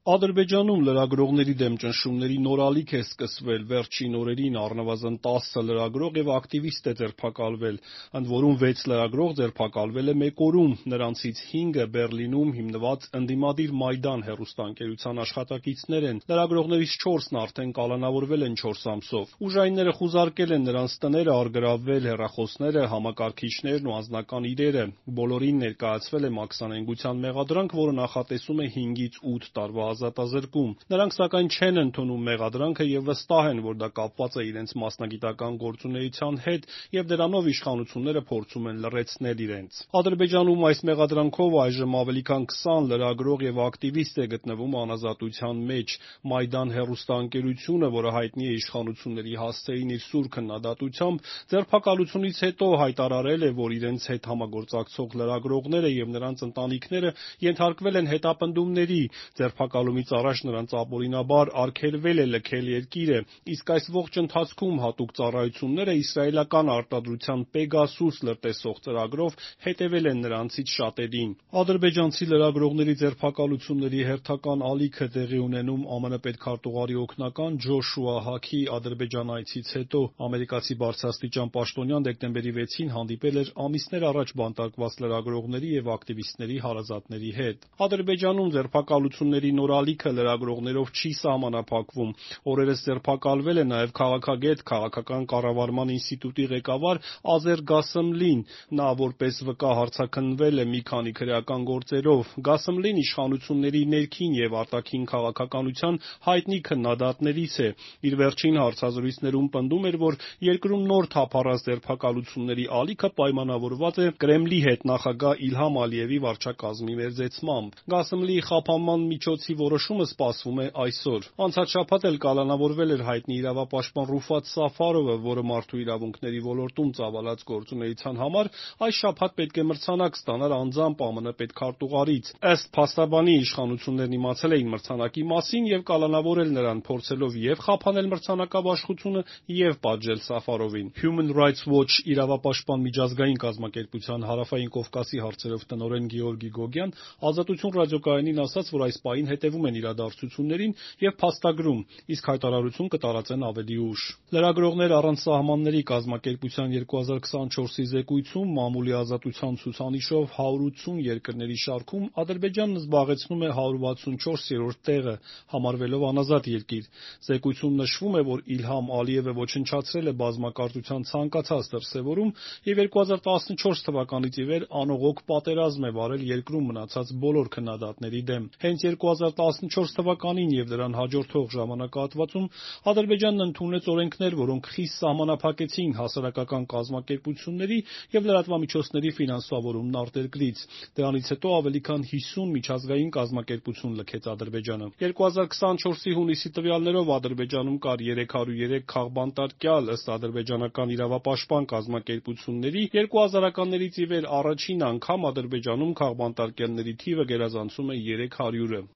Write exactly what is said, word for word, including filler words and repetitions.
Ադրբեջանում լրագրողների դեմ ճնշումների նոր ալիք է սկսվել։ Վերջին օրերին առնվազն տասը լրագրող և ակտիվիստ է ձերբակալվել, ընդ որում վեց լրագրող ձերբակալվել է մեկ օրում, նրանցից հինգը Բեռլինում հիմնված ընդդիմադիր Մայդան հեռուստաընկերության աշխատակիցներ են։ Լրագրողներից չորսն արդեն կալանավորվել են չորս ամսով։ Ուժայինները խուզարկել են նրանց տները, առգրավվել հեռախոսները, համակարգիչներն ու անձնական իրերը։ Բոլորին ներկայացվել է մաքսանենգության մեղադրանք, որը նախատեսում է հինգից ութ տարվա ազատազրկում։ Նրանք սակայն չեն ընդունում մեղադրանքը և վստահ են, որ դա կապված է իրենց մասնագիտական գործունեության հետ և դրանով իշխանությունները փորձում են լռեցնել իրենց։ Ադրբեջանում այս մեղադրանքով այժմ ավելի քան քսան լրագրող և ակտիվիստ է գտնվում անազատության մեջ։ Մայդան հեռուստաընկերությունը, որը հայտնի է իշխանությունների հասցեին իր սուր քննադատությամբ, ձերբակալությունից հետո հայտարարել է, որ իրենց հետ համագործակցող լրագրողները և նրանց ընտանիքները ենթարկվել են հետապնդումների։ Ձերբակալումից առաջ նրանց ապօրինաբար արգելվել է լքել երկիրը, իսկ այս ողջ ընթացքում հատուկ ծառայությունները իսրայելական արտադրության Պեգասուս լրտեսող ծրագրով հետևել են նրանցից շատերին։ Ադրբեջանցի լրագրողների ձերբակալությունների հերթական ալիքը տեղի ունենում ԱՄՆ պետքարտուղարի օգնական Ջոշուա Հաքի Ադրբեջան այցից հետո։ Ամերիկացի բարձրաստիճան պաշտոնյան դեկտեմբերի վեցին հանդիպել էր ամիսներ առաջ բանտարկված լրագրողների և ակտիվիստների հարազատների հետ։ Ադրբեջանում ձերբակալությունների նոր ալիքը լրագրողներով չի սահմանափակվում։ Օրերս ձերբակալվել է նաև քաղաքագետ, Քաղաքական կառավարման ինստիտուտի ղեկավար Ազեր Գասըմլին։ Նա որպես վկա հարցաքննվել է մի քանի քրեական գործերով։ Գասըմլին իշխանությունների ներքին և արտաքին քաղաքականության հայտնի քննադատներից է։ Իր վերջին հարցազրույցներում պնդում էր, որ երկրում նոր թափառած ձերբակալությունների ալիքը պայմանավորված է Կրեմլի հետնախագահ Իլհամ Ալիևի վարչակազմի մերձեցմամբ։ Գասըմլիի խափանման միջոցի որոշումը սպասվում է այսօր։ Անցած շաբաթ էլ կալանավորվել էր հայտնի իրավապաշտպան Ռուֆատ Սաֆարովը, որը մարդու իրավունքների ոլորտում ծավալած գործունեության համար այս շաբաթ պետք է մրցանակ ստանար անձամբ ԱՄՆ պետքարտուղարից։ Ըստ փաստաբանի, իշխանություններն իմացել էին մրցանակի մասին և կալանավորել նրան, փորձելով և՛ խափանել մրցանակաբաշխությունը, և՛ պատժել Սաֆարովին։ Human Rights Watch իրավապաշտպան միջազգային կազմակերպության Հարավային Կովկասի հարցերով տնօրեն Գեորգի Գոգյան «Ազատություն» ռադիոկայանին ասաց, որ այս պահին հետևում են իրադարձություններին և փաստագրում, իսկ հայտարարություն կտարածեն ավելի ուշ։ Լրագրողներ առանց սահմանների կազմակերպության երկու հազար քսանչորսի զեկույցում մամուլի ազատության ցուցանիշով հարյուր ութսուն երկրների շարքում Ադրբեջանն զբաղեցնում է հարյուր վաթսունչորսերորդ տեղը, համարվելով անազատ երկիր։ Զեկույցում նշվում է, որ Իլհամ Ալիևը ոչնչացրել է բազմակարծության ցանկացած դրսևորում և երկու հազար տասնչորս թվականից ի վեր անողոք պատերազմ է վարել երկրում մնացած բոլոր քննադատների դեմ։ Հենց երկու հազար տասնչորս թվականին և դրան հաջորդող ժամանակահատվածում Ադրբեջանն ընդունեց օրենքներ, որոնք խիստ սահմանափակեցին հասարակական կազմակերպությունների և լրատվամիջոցների ֆինանսավորումն արտերկրից։ Դրանից հետո ավելի քան հիսուն միջազգային կազմակերպություն լքեց Ադրբեջանը։ երկու հազար քսանչորսի հունիսի տվյալներով Ադրբեջանում կար երեք հարյուր երեք քաղբանտարկյալ, ըստ ադրբեջանական իրավապաշտպան կազմակերպությունների՝ երկու հազարականներից ի վեր առաջին անգամ Ադրբեջանում քաղբանտարկյալների թիվը գերազանցում է երեք հարյուրը։